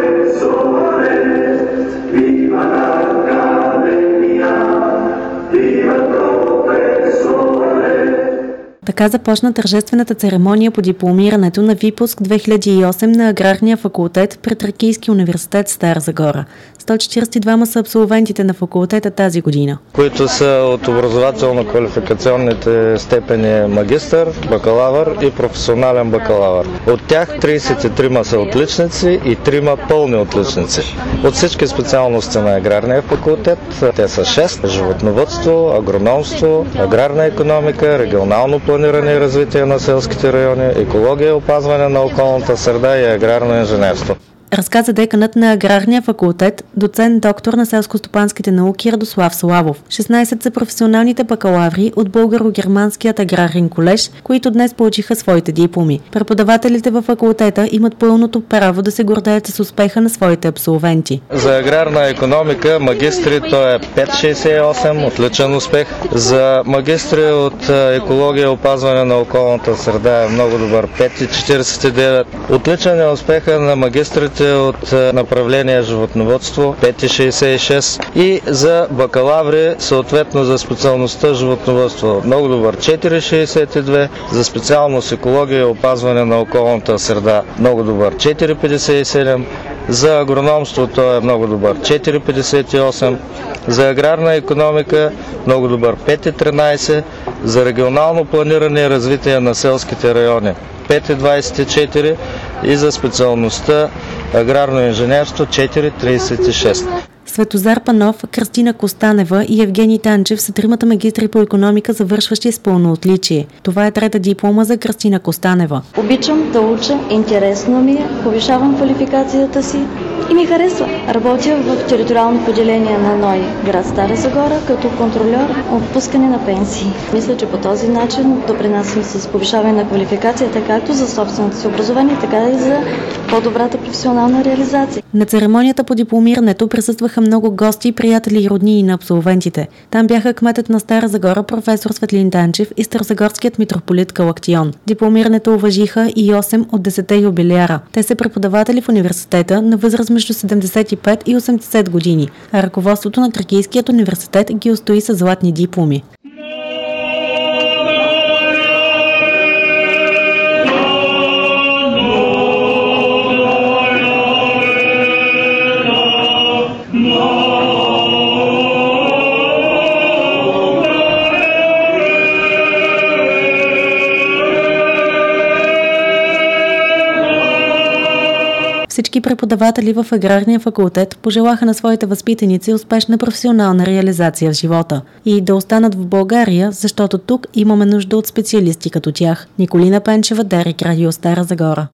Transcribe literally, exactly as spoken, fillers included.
Така започна тържествената церемония по дипломирането на випуск две хиляди и осем на Аграрния факултет пред Тракийския университет Стара Загора. сто четиридесет и двама са абсолвентите на факултета тази година, които са от образователно-квалификационните степени магистър, бакалавър и професионален бакалавър. От тях тридесет и трима са отличници и трима пълни отличници. От всички специалности на Аграрния факултет те са шест: животновъдство, агрономство, аграрна икономика, регионално планиране и развитие на селските райони, екология и опазване на околната среда и аграрно инженерство. Разказа деканът на Аграрния факултет, доцент доктор на селско-стопанските науки Радослав Славов. шестнадесет са професионалните бакалаври от Българо-германският аграрен колеж, които днес получиха своите дипломи. Преподавателите във факултета имат пълното право да се гордеят с успеха на своите абсолвенти. За аграрна икономика магистри то е пет цяло шейсет и осем, отличен успех. За магистри от екология и опазване на околната среда е много добър, пет цяло четиридесет и девет. Отличен е успеха на магистрите от направление животновъдство, пет цяло шейсет и шест, и за бакалаври съответно за специалността животновъдство много добър, четири цяло шейсет и две, за специалност екология и опазване на околната среда много добър, четири цяло петдесет и седем, за агрономството е много добър, четири цяло петдесет и осем, за аграрна икономика много добър, пет цяло тринадесет, за регионално планиране и развитие на селските райони пет цяло двадесет и четири и за специалността аграрно инженерство четири цяло тридесет и шест. Светозар Панов, Кръстина Костанева и Евгений Танчев са тримата магистри по икономика, завършващи с пълно отличие. Това е трета диплома за Кръстина Костанева. Обичам да уча, интересно ми е, повишавам квалификацията си и ми харесва. Работя в териториално поделение на НОИ град Стара Загора като контрольор отпускане на пенсии. Мисля, че по този начин допринасям с повишаване на квалификацията както за собственото си образование, така и за по-добрата професионална реализация. На церемонията по дипломирането присъстваха много гости, приятели и роднини на абсолвентите. Там бяха кметът на Стара Загора професор Светлин Данчев и старозагорският митрополит Калактион. Дипломирането уважиха и осем от десетте юбиляра. Те са преподаватели в университета на възраст между седемдесет и пет и осемдесет години, а ръководството на Тракийският университет ги устои с златни дипломи. Всички преподаватели в Аграрния факултет пожелаха на своите възпитаници успешна професионална реализация в живота и да останат в България, защото тук имаме нужда от специалисти като тях. Николина Пенчева, Дарик Радио, Стара Загора.